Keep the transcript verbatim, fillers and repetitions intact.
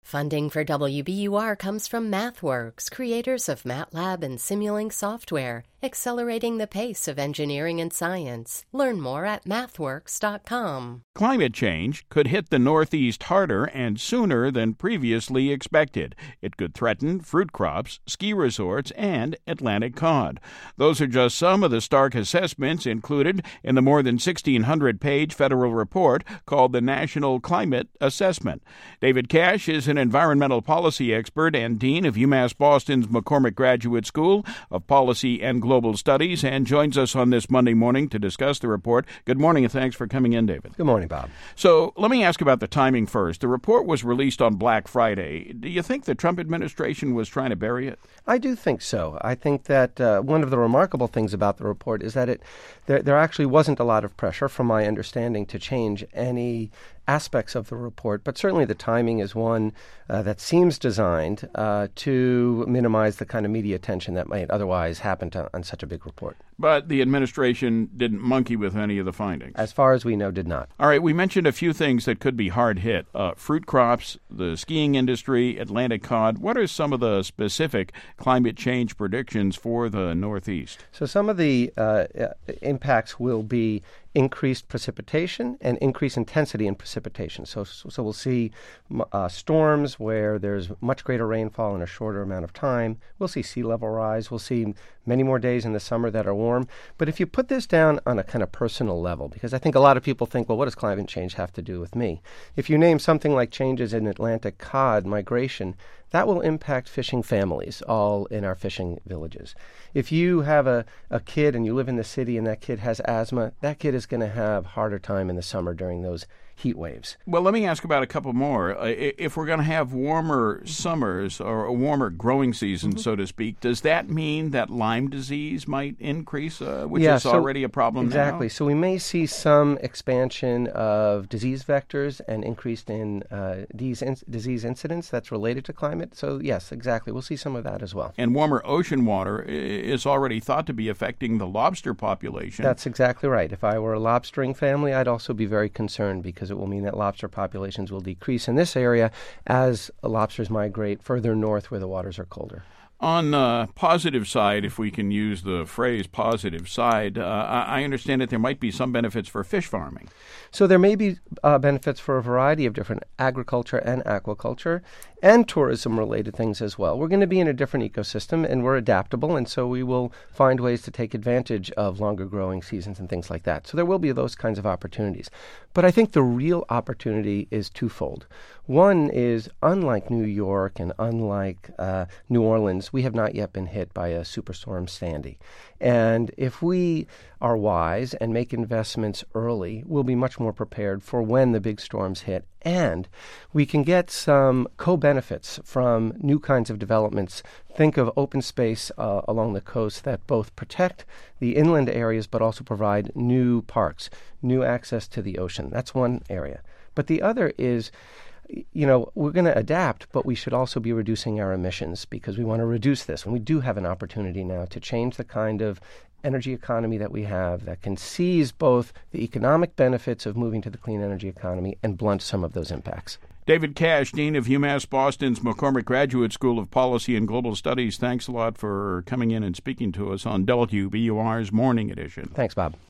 Funding for W B U R comes from MathWorks, creators of MATLAB and Simulink software, accelerating the pace of engineering and science. Learn more at mathworks dot com. Climate change could hit the Northeast harder and sooner than previously expected. It could threaten fruit crops, ski resorts, and Atlantic cod. Those are just some of the stark assessments included in the more than sixteen hundred page federal report called the National Climate Assessment. David Cash is an environmental policy expert and dean of UMass Boston's McCormick Graduate School of Policy and Global Studies and joins us on this Monday morning to discuss the report. Good morning and thanks for coming in, David. Good morning, Bob. So let me ask about the timing first. The report was released on Black Friday. Do you think the Trump administration was trying to bury it? I do think so. I think that uh, one of the remarkable things about the report is that it there, there actually wasn't a lot of pressure, from my understanding, to change any aspects of the report, but certainly the timing is one uh, that seems designed uh, to minimize the kind of media attention that might otherwise happen to, on such a big report. But the administration didn't monkey with any of the findings. As far as we know, did not. All right, we mentioned a few things that could be hard hit. Uh, fruit crops, the skiing industry, Atlantic cod. What are some of the specific climate change predictions for the Northeast? So some of the uh, impacts will be increased precipitation and increased intensity in precipitation. So, so we'll see uh, storms where there's much greater rainfall in a shorter amount of time. We'll see sea level rise. We'll see many more days in the summer that are warm. But if you put this down on a kind of personal level, because I think a lot of people think, well, what does climate change have to do with me? If you name something like changes in Atlantic cod migration, that will impact fishing families all in our fishing villages. If you have a, a kid and you live in the city and that kid has asthma, that kid is going to have harder time in the summer during those heat waves. Well, let me ask about a couple more. Uh, if we're going to have warmer summers or a warmer growing season, mm-hmm. so to speak, does that mean that Lyme disease might increase, uh, which yeah, is so already a problem exactly. now? So we may see some expansion of disease vectors and increase in uh, these in- disease incidence that's related to climate. So yes, exactly. We'll see some of that as well. And warmer ocean water is already thought to be affecting the lobster population. That's exactly right. If I were a lobstering family, I'd also be very concerned because it will mean that lobster populations will decrease in this area as lobsters migrate further north where the waters are colder. On the positive side, if we can use the phrase positive side, uh, I understand that there might be some benefits for fish farming. So there may be uh, benefits for a variety of different agriculture and aquaculture and tourism-related things as well. We're going to be in a different ecosystem, and we're adaptable, and so we will find ways to take advantage of longer growing seasons and things like that. So there will be those kinds of opportunities. But I think the real opportunity is twofold. One is, unlike New York and unlike uh, New Orleans, we have not yet been hit by a superstorm Sandy. And if we are wise and make investments early, we'll be much more prepared for when the big storms hit. And we can get some co-benefits from new kinds of developments. Think of open space uh, along the coast that both protect the inland areas but also provide new parks, new access to the ocean. That's one area. But the other is, you know, we're going to adapt, but we should also be reducing our emissions because we want to reduce this. And we do have an opportunity now to change the kind of energy economy that we have that can seize both the economic benefits of moving to the clean energy economy and blunt some of those impacts. David Cash, Dean of UMass Boston's McCormick Graduate School of Policy and Global Studies, thanks a lot for coming in and speaking to us on W B U R's Morning Edition. Thanks, Bob.